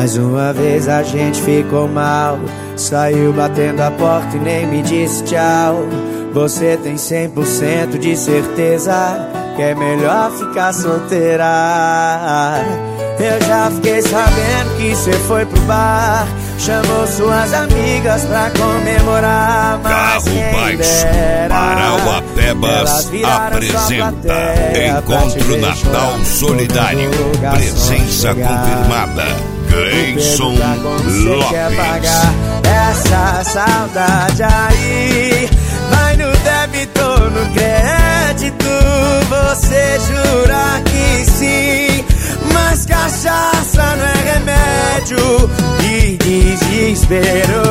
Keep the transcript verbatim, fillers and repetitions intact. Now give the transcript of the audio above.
Mais uma vez a gente ficou mal, saiu batendo a porta e nem me disse tchau. Você tem cem por cento de certeza que é melhor ficar solteira. Eu já fiquei sabendo que cê foi pro bar, chamou suas amigas pra comemorar. Carro Baixo Parauapebas apresenta Encontro Natal Solidário. Presença confirmada Gleison Lopes. Essa saudade aí vai no débito ou no crédito. Você jura que sim, mas cachaça não é remédio. E desespero